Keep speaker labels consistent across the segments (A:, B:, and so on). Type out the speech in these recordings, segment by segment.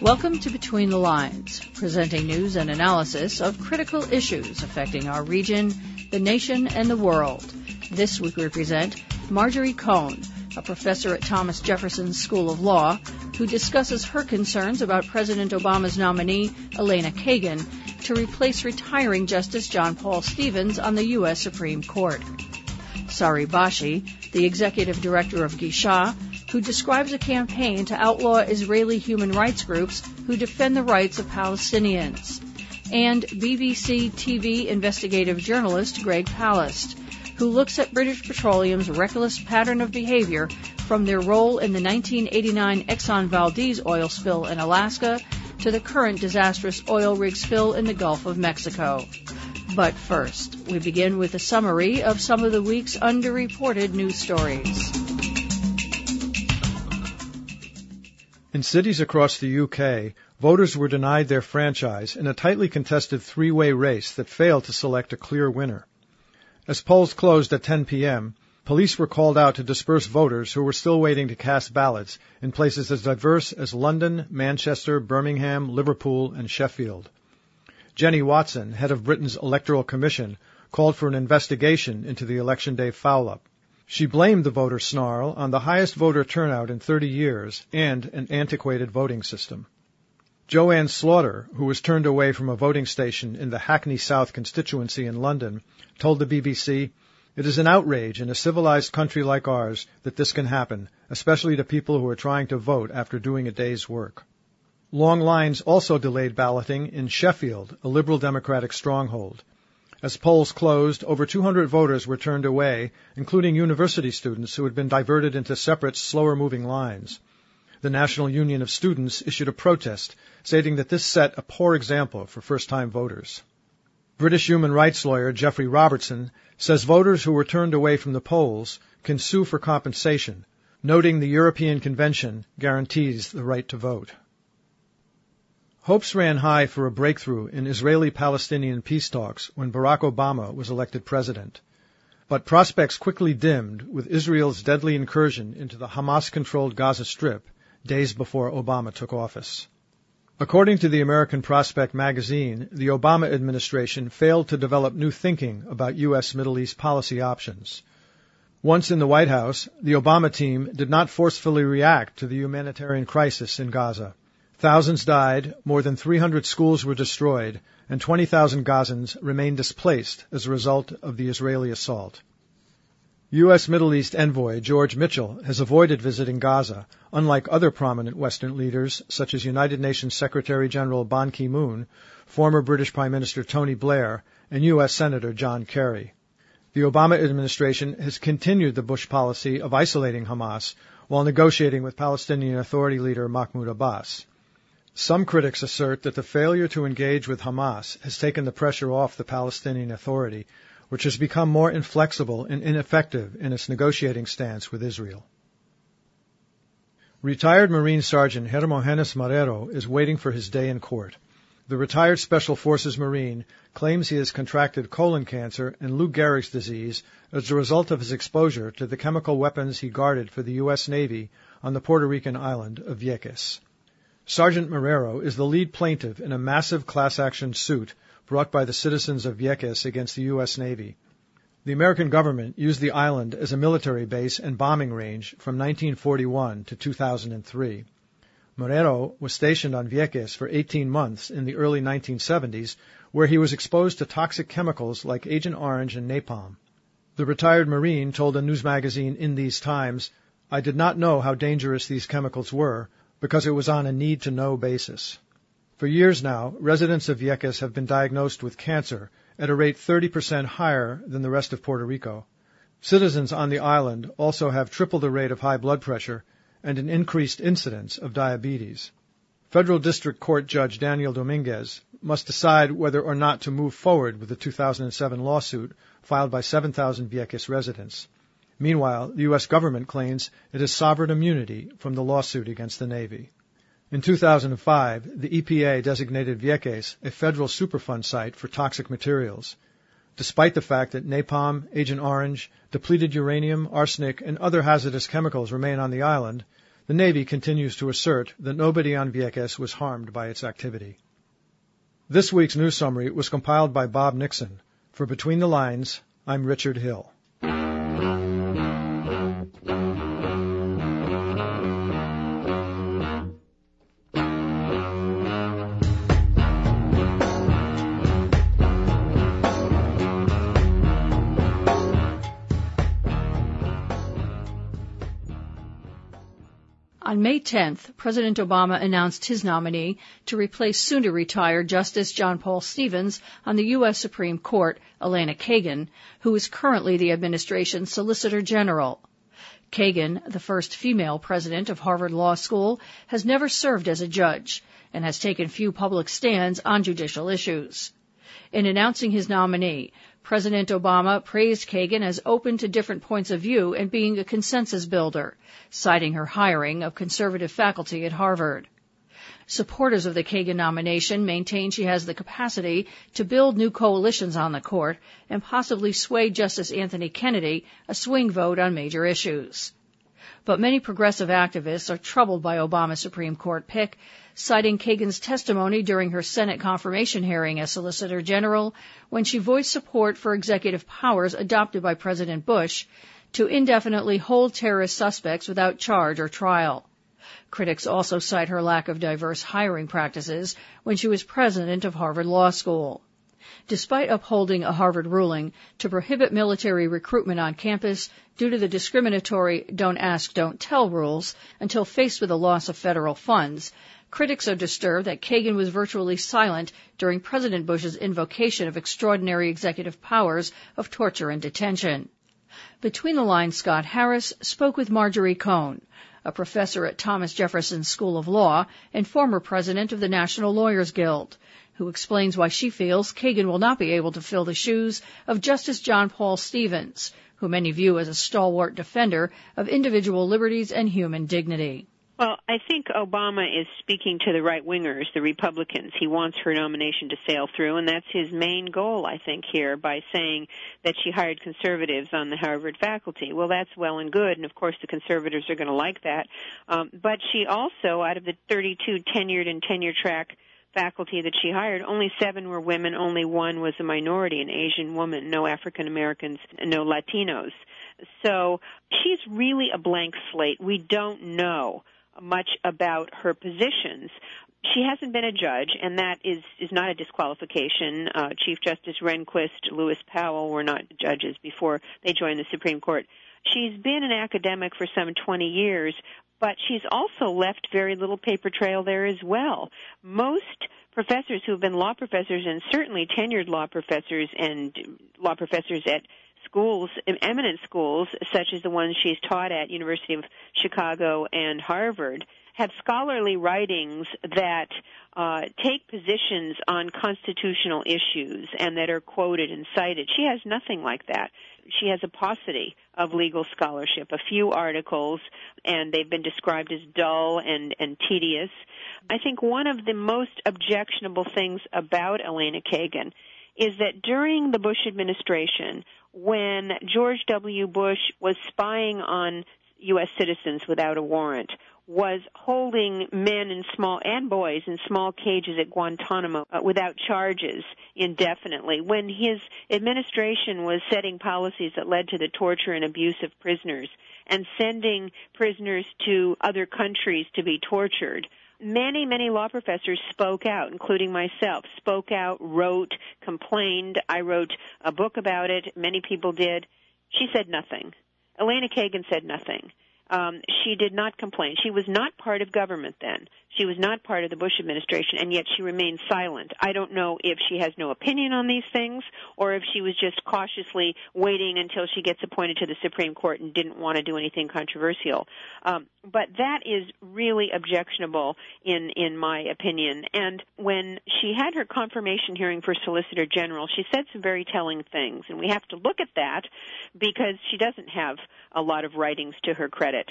A: Welcome to Between the Lines, presenting news and analysis of critical issues affecting our region, the nation, and the world. This week we present Marjorie Cohn, a professor at Thomas Jefferson School of Law, who discusses her concerns about President Obama's nominee, Elena Kagan, to replace retiring Justice John Paul Stevens on the U.S. Supreme Court. Sari Bashi, the executive director of Gisha, who describes a campaign to outlaw Israeli human rights groups who defend the rights of Palestinians. And BBC TV investigative journalist Greg Palast, who looks at British Petroleum's reckless pattern of behavior from their role in the 1989 Exxon Valdez oil spill in Alaska to the current disastrous oil rig spill in the Gulf of Mexico. But first, we begin with a summary of some of the week's underreported news stories.
B: In cities across the UK, voters were denied their franchise in a tightly contested three-way race that failed to select a clear winner. As polls closed at 10 p.m., police were called out to disperse voters who were still waiting to cast ballots in places as diverse as London, Manchester, Birmingham, Liverpool, and Sheffield. Jenny Watson, head of Britain's Electoral Commission, called for an investigation into the election day foul-up. She blamed the voter snarl on the highest voter turnout in 30 years and an antiquated voting system. Joanne Slaughter, who was turned away from a voting station in the Hackney South constituency in London, told the BBC, "It is an outrage in a civilized country like ours that this can happen, especially to people who are trying to vote after doing a day's work." Long lines also delayed balloting in Sheffield, a Liberal Democratic stronghold. As polls closed, over 200 voters were turned away, including university students who had been diverted into separate, slower-moving lines. The National Union of Students issued a protest, stating that this set a poor example for first-time voters. British human rights lawyer Geoffrey Robertson says voters who were turned away from the polls can sue for compensation, noting the European Convention guarantees the right to vote. Hopes ran high for a breakthrough in Israeli-Palestinian peace talks when Barack Obama was elected president. But prospects quickly dimmed with Israel's deadly incursion into the Hamas-controlled Gaza Strip days before Obama took office. According to the American Prospect magazine, the Obama administration failed to develop new thinking about U.S. Middle East policy options. Once in the White House, the Obama team did not forcefully react to the humanitarian crisis in Gaza. Thousands died, more than 300 schools were destroyed, and 20,000 Gazans remain displaced as a result of the Israeli assault. U.S. Middle East envoy George Mitchell has avoided visiting Gaza, unlike other prominent Western leaders such as United Nations Secretary General Ban Ki-moon, former British Prime Minister Tony Blair, and U.S. Senator John Kerry. The Obama administration has continued the Bush policy of isolating Hamas while negotiating with Palestinian Authority leader Mahmoud Abbas. Some critics assert that the failure to engage with Hamas has taken the pressure off the Palestinian Authority, which has become more inflexible and ineffective in its negotiating stance with Israel. Retired Marine Sergeant Hermogenes Marrero is waiting for his day in court. The retired Special Forces Marine claims he has contracted colon cancer and Lou Gehrig's disease as a result of his exposure to the chemical weapons he guarded for the U.S. Navy on the Puerto Rican island of Vieques. Sergeant Marrero is the lead plaintiff in a massive class-action suit brought by the citizens of Vieques against the U.S. Navy. The American government used the island as a military base and bombing range from 1941 to 2003. Marrero was stationed on Vieques for 18 months in the early 1970s, where he was exposed to toxic chemicals like Agent Orange and napalm. The retired Marine told a news magazine in these times, "I did not know how dangerous these chemicals were, because it was on a need-to-know basis." For years now, residents of Vieques have been diagnosed with cancer at a rate 30% higher than the rest of Puerto Rico. Citizens on the island also have triple the rate of high blood pressure and an increased incidence of diabetes. Federal District Court Judge Daniel Dominguez must decide whether or not to move forward with the 2007 lawsuit filed by 7,000 Vieques residents. Meanwhile, the U.S. government claims it has sovereign immunity from the lawsuit against the Navy. In 2005, the EPA designated Vieques a federal Superfund site for toxic materials. Despite the fact that napalm, Agent Orange, depleted uranium, arsenic, and other hazardous chemicals remain on the island, the Navy continues to assert that nobody on Vieques was harmed by its activity. This week's news summary was compiled by Bob Nixon. For Between the Lines, I'm Richard Hill.
A: On May 10th, President Obama announced his nominee to replace soon-to-retire Justice John Paul Stevens on the U.S. Supreme Court, Elena Kagan, who is currently the administration's Solicitor General. Kagan, the first female president of Harvard Law School, has never served as a judge and has taken few public stands on judicial issues. In announcing his nominee, President Obama praised Kagan as open to different points of view and being a consensus builder, citing her hiring of conservative faculty at Harvard. Supporters of the Kagan nomination maintain she has the capacity to build new coalitions on the court and possibly sway Justice Anthony Kennedy, a swing vote on major issues. But many progressive activists are troubled by Obama's Supreme Court pick, citing Kagan's testimony during her Senate confirmation hearing as Solicitor General when she voiced support for executive powers adopted by President Bush to indefinitely hold terrorist suspects without charge or trial. Critics also cite her lack of diverse hiring practices when she was president of Harvard Law School. Despite upholding a Harvard ruling to prohibit military recruitment on campus due to the discriminatory don't ask, don't tell rules until faced with a loss of federal funds, critics are disturbed that Kagan was virtually silent during President Bush's invocation of extraordinary executive powers of torture and detention. Between the Lines, Scott Harris spoke with Marjorie Cohn, a professor at Thomas Jefferson School of Law and former president of the National Lawyers Guild, who explains why she feels Kagan will not be able to fill the shoes of Justice John Paul Stevens, who many view as a stalwart defender of individual liberties and human dignity.
C: Well, I think Obama is speaking to the right-wingers, the Republicans. He wants her nomination to sail through, and that's his main goal, I think, here, by saying that she hired conservatives on the Harvard faculty. Well, that's well and good, and of course the conservatives are going to like that. But she also, out of the 32 tenured and tenure-track faculty that she hired, only 7 were women, only 1 was a minority, an Asian woman, no African Americans, no Latinos. So she's really a blank slate. We don't know much about her positions. She hasn't been a judge, and that is not a disqualification. Chief Justice Rehnquist, Lewis Powell were not judges before they joined the Supreme Court. She's been an academic for some 20 years, but she's also left very little paper trail there as well. Most professors who have been law professors, and certainly tenured law professors and law professors at schools, eminent schools, such as the ones she's taught at University of Chicago and Harvard, have scholarly writings that take positions on constitutional issues and that are quoted and cited. She has nothing like that. She has a paucity of legal scholarship, a few articles, and they've been described as dull and tedious. I think one of the most objectionable things about Elena Kagan is that during the Bush administration, when George W. Bush was spying on U.S. citizens without a warrant, was holding men and boys in small cages at Guantanamo without charges indefinitely, when his administration was setting policies that led to the torture and abuse of prisoners and sending prisoners to other countries to be tortured, many, many law professors spoke out, including myself, spoke out, wrote, complained. I wrote a book about it. Many people did. She said nothing. Elena Kagan said nothing. She did not complain. She was not part of government then. She was not part of the Bush administration, and yet she remained silent. I don't know if she has no opinion on these things or if she was just cautiously waiting until she gets appointed to the Supreme Court and didn't want to do anything controversial. But that is really objectionable in my opinion. And when she had her confirmation hearing for Solicitor General, she said some very telling things, and we have to look at that because she doesn't have a lot of writings to her credit.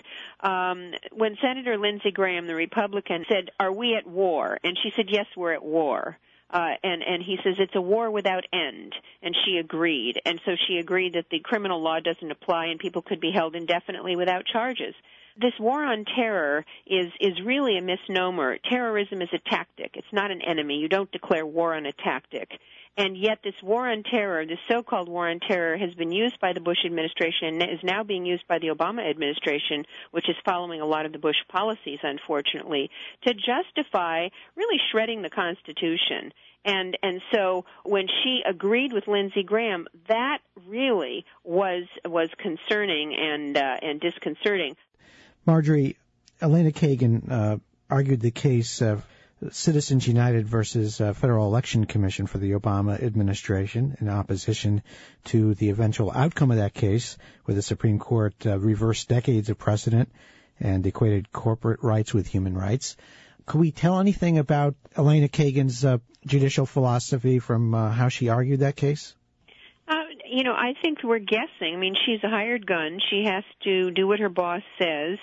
C: When Senator Lindsey Graham, the Republican, said, "Are we at war?" and she said, "Yes, we're at war." And he says it's a war without end, and she agreed. And so she agreed that the criminal law doesn't apply and people could be held indefinitely without charges. This war on terror is really a misnomer. Terrorism is a tactic. It's not an enemy. You don't declare war on a tactic. And yet this war on terror, this so-called war on terror, has been used by the Bush administration and is now being used by the Obama administration, which is following a lot of the Bush policies, unfortunately, to justify really shredding the Constitution. And so when she agreed with Lindsey Graham, that really was concerning and disconcerting.
D: Marjorie, Elena Kagan argued the case of Citizens United versus Federal Election Commission for the Obama administration in opposition to the eventual outcome of that case, where the Supreme Court reversed decades of precedent and equated corporate rights with human rights. Could we tell anything about Elena Kagan's judicial philosophy from how she argued that case?
C: I think we're guessing. I mean, she's a hired gun. She has to do what her boss says.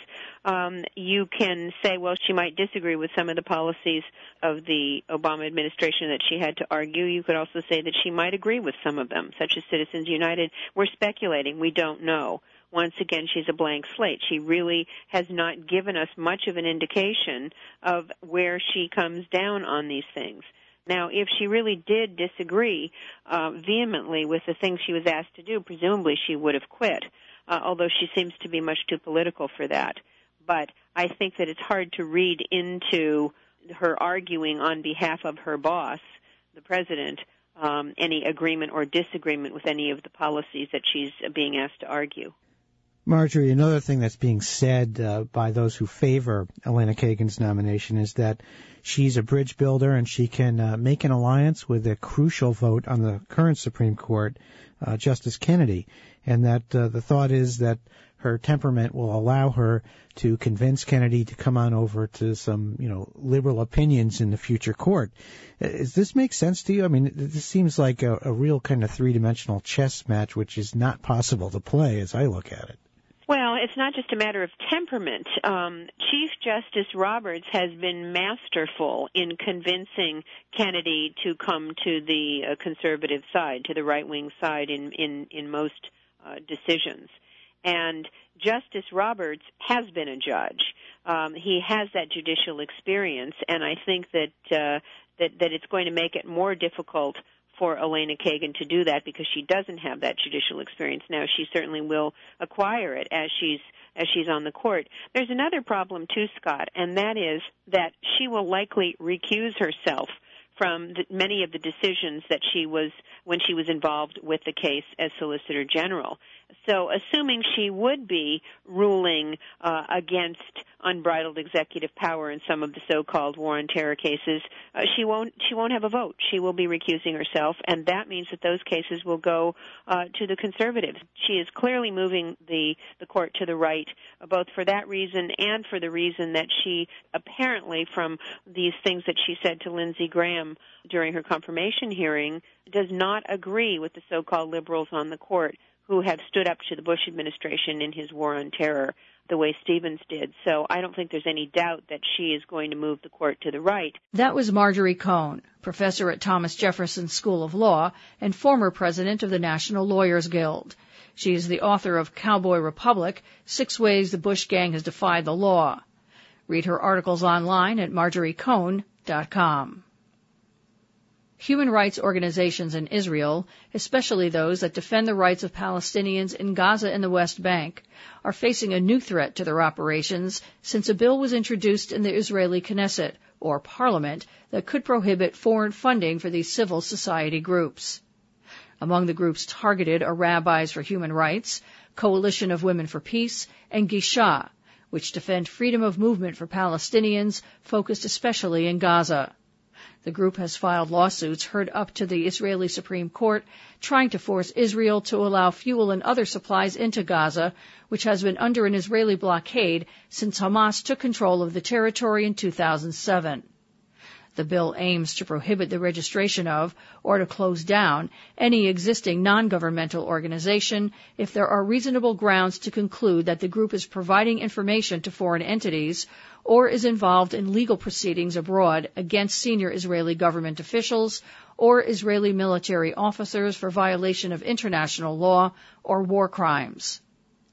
C: You can say, well, she might disagree with some of the policies of the Obama administration that she had to argue. You could also say that she might agree with some of them, such as Citizens United. We're speculating. We don't know. Once again, she's a blank slate. She really has not given us much of an indication of where she comes down on these things. Now, if she really did disagree vehemently with the things she was asked to do, presumably she would have quit, although she seems to be much too political for that. But I think that it's hard to read into her arguing on behalf of her boss, the president, any agreement or disagreement with any of the policies that she's being asked to argue.
D: Marjorie, another thing that's being said by those who favor Elena Kagan's nomination is that she's a bridge builder and she can make an alliance with a crucial vote on the current Supreme Court, Justice Kennedy, and that the thought is that her temperament will allow her to convince Kennedy to come on over to some, liberal opinions in the future court. Does this make sense to you? I mean, this seems like a real kind of three-dimensional chess match, which is not possible to play as I look at it.
C: Well, it's not just a matter of temperament. Chief Justice Roberts has been masterful in convincing Kennedy to come to the conservative side, to the right-wing side in most decisions. And Justice Roberts has been a judge. He has that judicial experience, and I think that it's going to make it more difficult for Elena Kagan to do that because she doesn't have that judicial experience now. She certainly will acquire it as she's on the court. There's another problem too, Scott, and that is that she will likely recuse herself from many of the decisions that when she was involved with the case as Solicitor General. So assuming she would be ruling against unbridled executive power in some of the so-called war on terror cases, she won't have a vote. She will be recusing herself, and that means that those cases will go to the conservatives. She is clearly moving the court to the right, both for that reason and for the reason that she apparently, from these things that she said to Lindsey Graham during her confirmation hearing, does not agree with the so-called liberals on the court who have stood up to the Bush administration in his war on terror the way Stevens did. So I don't think there's any doubt that she is going to move the court to the right.
A: That was Marjorie Cohn, professor at Thomas Jefferson School of Law and former president of the National Lawyers Guild. She is the author of Cowboy Republic, 6 Ways the Bush Gang Has Defied the Law. Read her articles online at marjoriecohn.com. Human rights organizations in Israel, especially those that defend the rights of Palestinians in Gaza and the West Bank, are facing a new threat to their operations since a bill was introduced in the Israeli Knesset, or parliament, that could prohibit foreign funding for these civil society groups. Among the groups targeted are Rabbis for Human Rights, Coalition of Women for Peace, and Gisha, which defend freedom of movement for Palestinians, focused especially in Gaza. The group has filed lawsuits heard up to the Israeli Supreme Court, trying to force Israel to allow fuel and other supplies into Gaza, which has been under an Israeli blockade since Hamas took control of the territory in 2007. The bill aims to prohibit the registration of or to close down any existing non-governmental organization if there are reasonable grounds to conclude that the group is providing information to foreign entities or is involved in legal proceedings abroad against senior Israeli government officials or Israeli military officers for violation of international law or war crimes.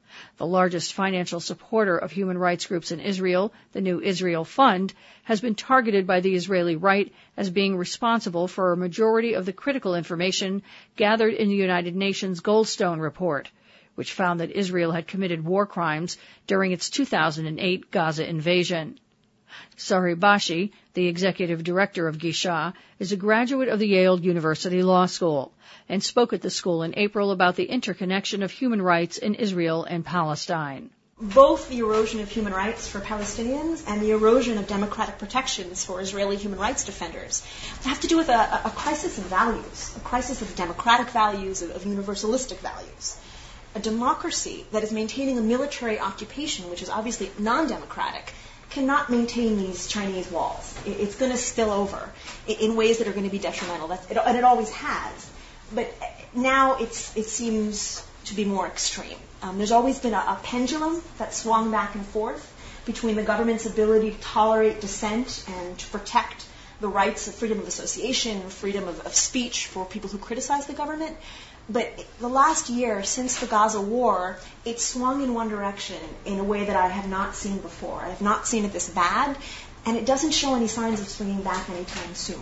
A: The largest financial supporter of human rights groups in Israel, the New Israel Fund, has been targeted by the Israeli right as being responsible for a majority of the critical information gathered in the United Nations Goldstone report, which found that Israel had committed war crimes during its 2008 Gaza invasion. Sari Bashi, the executive director of Gisha, is a graduate of the Yale University Law School and spoke at the school in April about the interconnection of human rights in Israel and Palestine.
E: Both the erosion of human rights for Palestinians and the erosion of democratic protections for Israeli human rights defenders have to do with a crisis of values, a crisis of democratic values, of universalistic values. A democracy that is maintaining a military occupation, which is obviously non-democratic, cannot maintain these Chinese walls. It's going to spill over in ways that are going to be detrimental, and it always has. But now it seems to be more extreme. There's always been a pendulum that swung back and forth between the government's ability to tolerate dissent and to protect the rights of freedom of association, freedom of speech for people who criticize the government. But the last year, since the Gaza war, it swung in one direction in a way that I have not seen before. I have not seen it this bad, and it doesn't show any signs of swinging back anytime soon.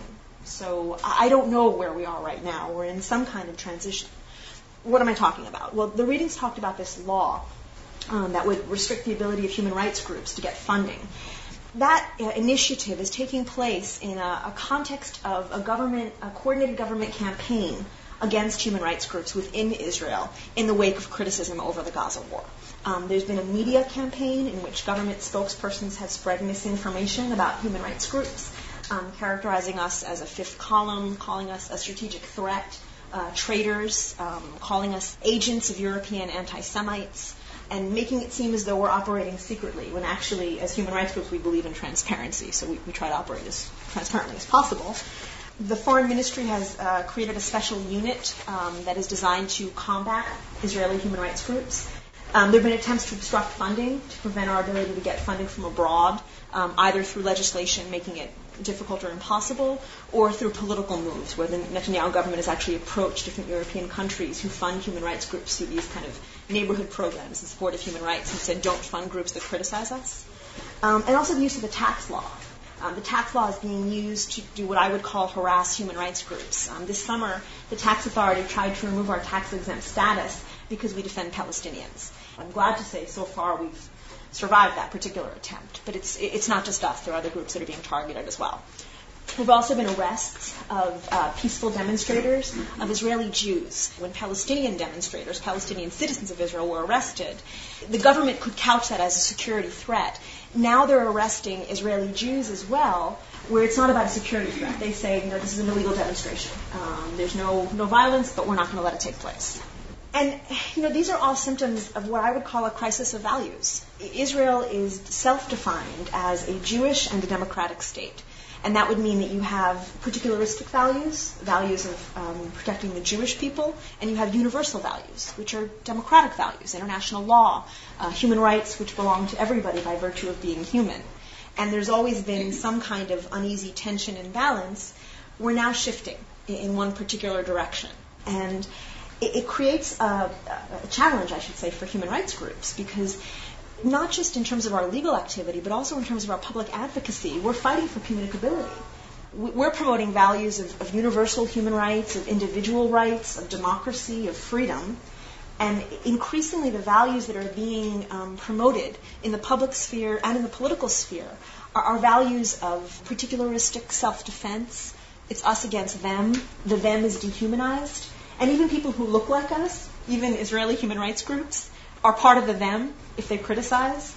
E: So I don't know where we are right now. We're in some kind of transition. What am I talking about? Well, the readings talked about this law that would restrict the ability of human rights groups to get funding. That initiative is taking place in a context of a coordinated government campaign against human rights groups within Israel in the wake of criticism over the Gaza war. There's been a media campaign in which government spokespersons have spread misinformation about human rights groups, characterizing us as a fifth column, calling us a strategic threat, traitors, calling us agents of European anti-Semites, and making it seem as though we're operating secretly, when actually, as human rights groups, we believe in transparency, so we try to operate as transparently as possible. The Foreign Ministry has created a special unit that is designed to combat Israeli human rights groups. There have been attempts to obstruct funding to prevent our ability to get funding from abroad, either through legislation making it difficult or impossible, or through political moves, where the Netanyahu government has actually approached different European countries who fund human rights groups through these kind of neighborhood programs in support of human rights and said, don't fund groups that criticize us. And also the use of the tax law. The tax law is being used to do what I would call harass human rights groups. This summer, the tax authority tried to remove our tax-exempt status because we defend Palestinians. I'm glad to say so far we've survived that particular attempt, but it's not just us. There are other groups that are being targeted as well. There have also been arrests of peaceful demonstrators, of Israeli Jews. When Palestinian demonstrators, Palestinian citizens of Israel were arrested, the government could couch that as a security threat. Now they're arresting Israeli Jews as well, where it's not about a security threat. They say, this is an illegal demonstration. There's no violence, but we're not going to let it take place. And, these are all symptoms of what I would call a crisis of values. Israel is self-defined as a Jewish and a democratic state. And that would mean that you have particularistic values of protecting the Jewish people, and you have universal values, which are democratic values, international law, human rights, which belong to everybody by virtue of being human. And there's always been some kind of uneasy tension and balance. We're now shifting in one particular direction. And it creates a challenge, I should say, for human rights groups, because not just in terms of our legal activity, but also in terms of our public advocacy, we're fighting for communicability. We're promoting values of universal human rights, of individual rights, of democracy, of freedom. And increasingly the values that are being promoted in the public sphere and in the political sphere are values of particularistic self-defense. It's us against them. The them is dehumanized. And even people who look like us, even Israeli human rights groups, are part of the them if they criticize.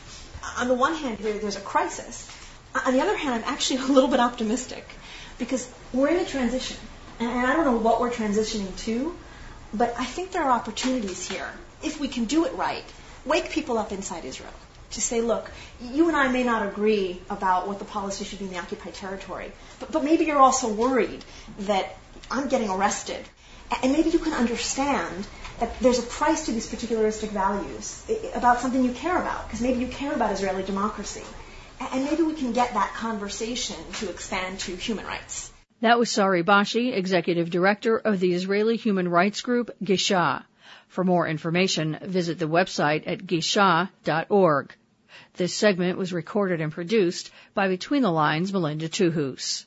E: On the one hand, there's a crisis. On the other hand, I'm actually a little bit optimistic because we're in a transition. And I don't know what we're transitioning to, but I think there are opportunities here, if we can do it right, wake people up inside Israel to say, look, you and I may not agree about what the policy should be in the occupied territory, but maybe you're also worried that I'm getting arrested. And maybe you can understand that there's a price to these particularistic values about something you care about, because maybe you care about Israeli democracy. And maybe we can get that conversation to expand to human rights.
A: That was Sari Bashi, Executive Director of the Israeli human rights group Gisha. For more information, visit the website at gisha.org. This segment was recorded and produced by Between the Lines' Melinda Tuhus.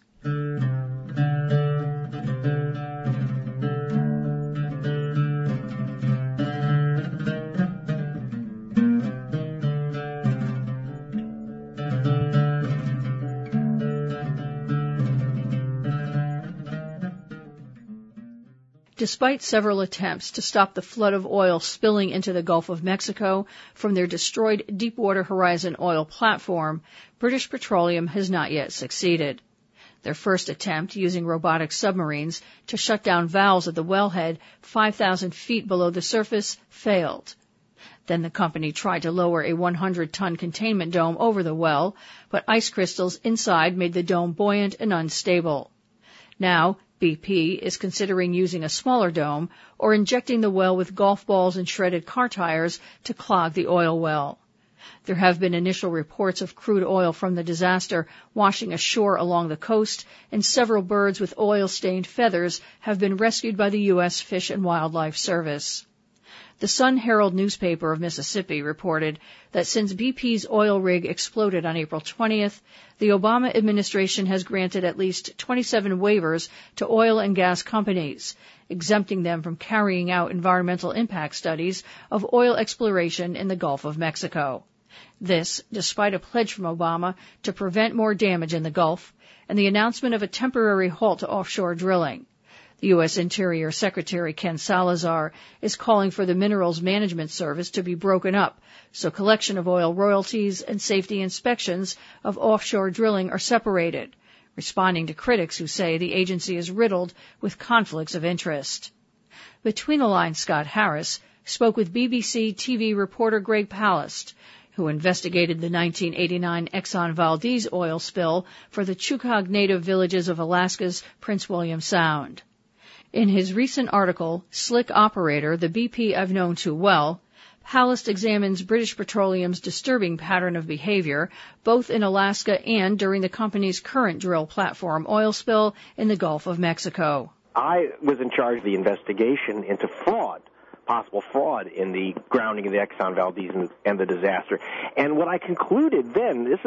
A: Despite several attempts to stop the flood of oil spilling into the Gulf of Mexico from their destroyed Deepwater Horizon oil platform, British Petroleum has not yet succeeded. Their first attempt, using robotic submarines to shut down valves at the wellhead 5,000 feet below the surface, failed. Then the company tried to lower a 100-ton containment dome over the well, but ice crystals inside made the dome buoyant and unstable. Now, BP is considering using a smaller dome or injecting the well with golf balls and shredded car tires to clog the oil well. There have been initial reports of crude oil from the disaster washing ashore along the coast, and several birds with oil-stained feathers have been rescued by the U.S. Fish and Wildlife Service. The Sun-Herald newspaper of Mississippi reported that since BP's oil rig exploded on April 20th, the Obama administration has granted at least 27 waivers to oil and gas companies, exempting them from carrying out environmental impact studies of oil exploration in the Gulf of Mexico. This, despite a pledge from Obama to prevent more damage in the Gulf and the announcement of a temporary halt to offshore drilling. The U.S. Interior Secretary Ken Salazar is calling for the Minerals Management Service to be broken up so collection of oil royalties and safety inspections of offshore drilling are separated, responding to critics who say the agency is riddled with conflicts of interest. Between the Lines' Scott Harris spoke with BBC TV reporter Greg Palast, who investigated the 1989 Exxon Valdez oil spill for the Chukog Native villages of Alaska's Prince William Sound. In his recent article, Slick Operator, the BP I've Known Too Well, Palast examines British Petroleum's disturbing pattern of behavior, both in Alaska and during the company's current drill platform oil spill in the Gulf of Mexico.
F: I was in charge of the investigation into possible fraud in the grounding of the Exxon Valdez and the disaster. And what I concluded then, this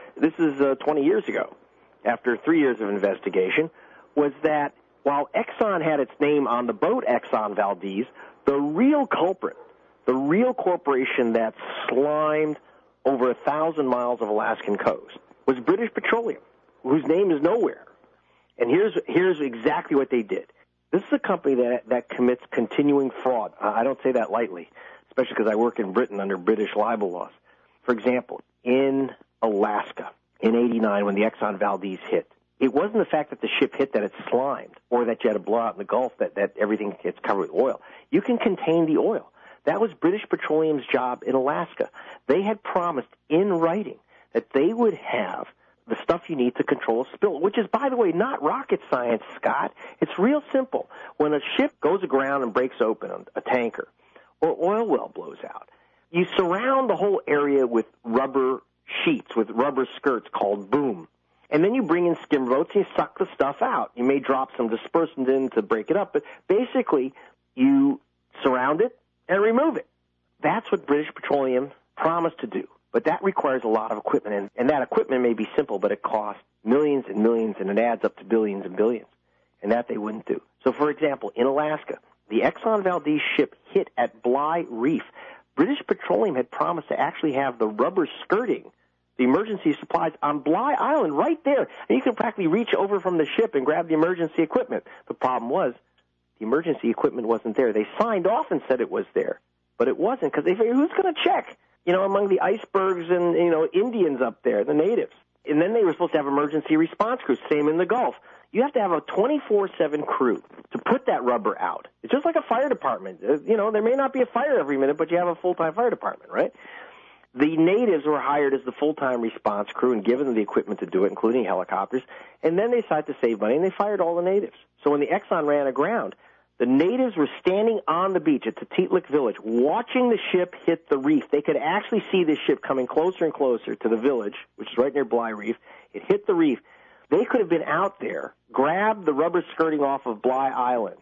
F: is 20 years ago, after 3 years of investigation, was that while Exxon had its name on the boat Exxon Valdez, the real culprit, the real corporation that slimed over 1,000 miles of Alaskan coast, was British Petroleum, whose name is nowhere. And here's exactly what they did. This is a company that commits continuing fraud. I don't say that lightly, especially because I work in Britain under British libel laws. For example, in Alaska in '89 when the Exxon Valdez hit, it wasn't the fact that the ship hit that it slimed or that you had a blowout in the Gulf that everything gets covered with oil. You can contain the oil. That was British Petroleum's job in Alaska. They had promised in writing that they would have the stuff you need to control a spill, which is, by the way, not rocket science, Scott. It's real simple. When a ship goes aground and breaks open a tanker or oil well blows out, you surround the whole area with rubber sheets, with rubber skirts called boom. And then you bring in skim boats and you suck the stuff out. You may drop some dispersant in to break it up, but basically you surround it and remove it. That's what British Petroleum promised to do. But that requires a lot of equipment, and that equipment may be simple, but it costs millions and millions, and it adds up to billions and billions, and that they wouldn't do. So, for example, in Alaska, the Exxon Valdez ship hit at Bligh Reef. British Petroleum had promised to actually have the rubber skirting, the emergency supplies on Bligh Island right there, and you could practically reach over from the ship and grab the emergency equipment. The problem was the emergency equipment wasn't there. They signed off and said it was there, but it wasn't because they figured, who's going to check? Among the icebergs and, Indians up there, the natives. And then they were supposed to have emergency response crews, same in the Gulf. You have to have a 24/7 crew to put that rubber out. It's just like a fire department. There may not be a fire every minute, but you have a full-time fire department, right? The natives were hired as the full-time response crew and given the equipment to do it, including helicopters. And then they decided to save money, and they fired all the natives. So when the Exxon ran aground, the natives were standing on the beach at Tetitlik village, watching the ship hit the reef. They could actually see the ship coming closer and closer to the village, which is right near Bligh Reef. It hit the reef. They could have been out there, grabbed the rubber skirting off of Bligh Island,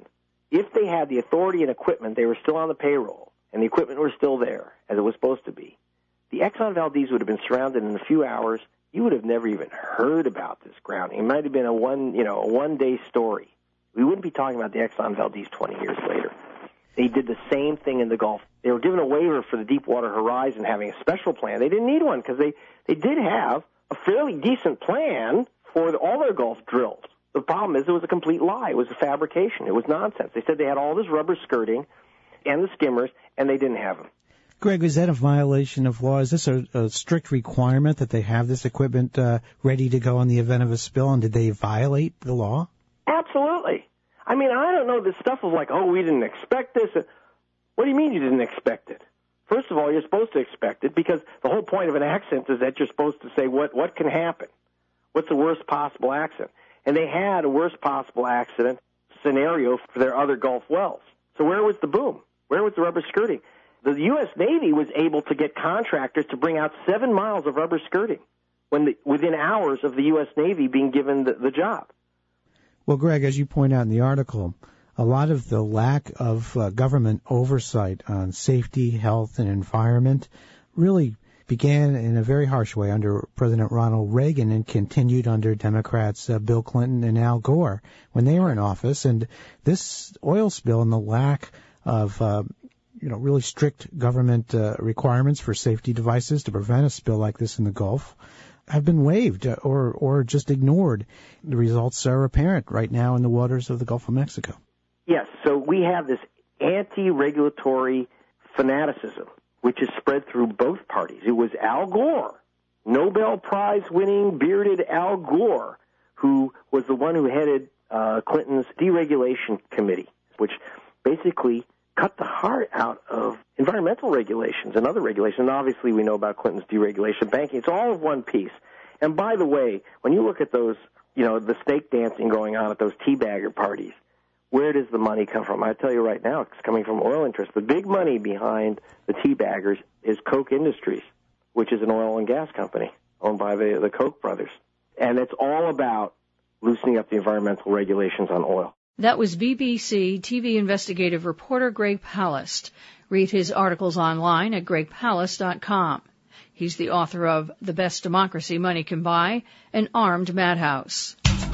F: if they had the authority and equipment, they were still on the payroll, and the equipment was still there, as it was supposed to be, the Exxon Valdez would have been surrounded in a few hours. You would have never even heard about this grounding. It might have been a one-day story. We wouldn't be talking about the Exxon Valdez 20 years later. They did the same thing in the Gulf. They were given a waiver for the Deepwater Horizon having a special plan. They didn't need one because they did have a fairly decent plan for all their Gulf drills. The problem is it was a complete lie. It was a fabrication. It was nonsense. They said they had all this rubber skirting and the skimmers, and they didn't have them.
D: Greg, is that a violation of law? Is this a strict requirement that they have this equipment ready to go in the event of a spill, and did they violate the law?
F: Absolutely. I mean, I don't know this stuff of like, oh, we didn't expect this. What do you mean you didn't expect it? First of all, you're supposed to expect it because the whole point of an accident is that you're supposed to say what can happen. What's the worst possible accident? And they had a worst possible accident scenario for their other Gulf wells. So where was the boom? Where was the rubber skirting? The U.S. Navy was able to get contractors to bring out 7 miles of rubber skirting within hours of the U.S. Navy being given the job.
D: Well, Greg, as you point out in the article, a lot of the lack of government oversight on safety, health, and environment really began in a very harsh way under President Ronald Reagan and continued under Democrats Bill Clinton and Al Gore when they were in office. And this oil spill and the lack of really strict government requirements for safety devices to prevent a spill like this in the Gulf have been waived or just ignored. The results are apparent right now in the waters of the Gulf of Mexico.
F: Yes, so we have this anti-regulatory fanaticism, which is spread through both parties. It was Al Gore, Nobel Prize-winning bearded Al Gore, who was the one who headed Clinton's deregulation committee, which basically cut the heart out of environmental regulations and other regulations. And obviously we know about Clinton's deregulation banking. It's all of one piece. And by the way, when you look at those, the snake dancing going on at those teabagger parties, where does the money come from? I tell you right now, it's coming from oil interests. The big money behind the teabaggers is Koch Industries, which is an oil and gas company owned by the Koch brothers. And it's all about loosening up the environmental regulations on oil.
A: That was BBC TV investigative reporter Greg Palast. Read his articles online at gregpalast.com. He's the author of The Best Democracy Money Can Buy, An Armed Madhouse.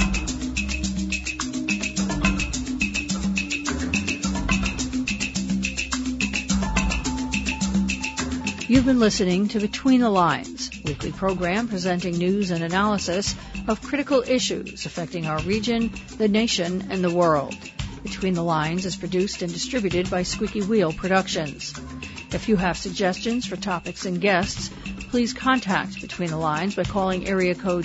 A: You've been listening to Between the Lines, weekly program presenting news and analysis of critical issues affecting our region, the nation, and the world. Between the Lines is produced and distributed by Squeaky Wheel Productions. If you have suggestions for topics and guests, please contact Between the Lines by calling area code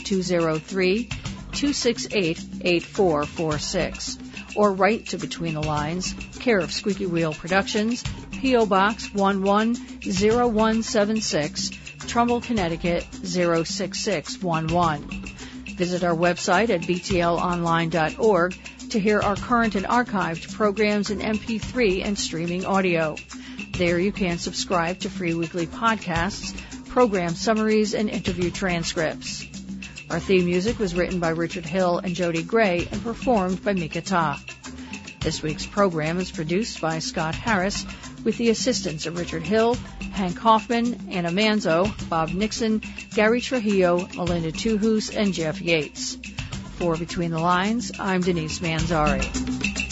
A: 203-268-8446 or write to Between the Lines, care of Squeaky Wheel Productions, P.O. Box 110176, Trumbull, Connecticut 06611. Visit our website at btlonline.org to hear our current and archived programs in MP3 and streaming audio. There you can subscribe to free weekly podcasts, program summaries, and interview transcripts. Our theme music was written by Richard Hill and Jody Gray and performed by Mika Ta. This week's program is produced by Scott Harris with the assistance of Richard Hill, Hank Hoffman, Anna Manzo, Bob Nixon, Gary Trujillo, Melinda Tuhus, and Jeff Yates. For Between the Lines, I'm Denise Manzari.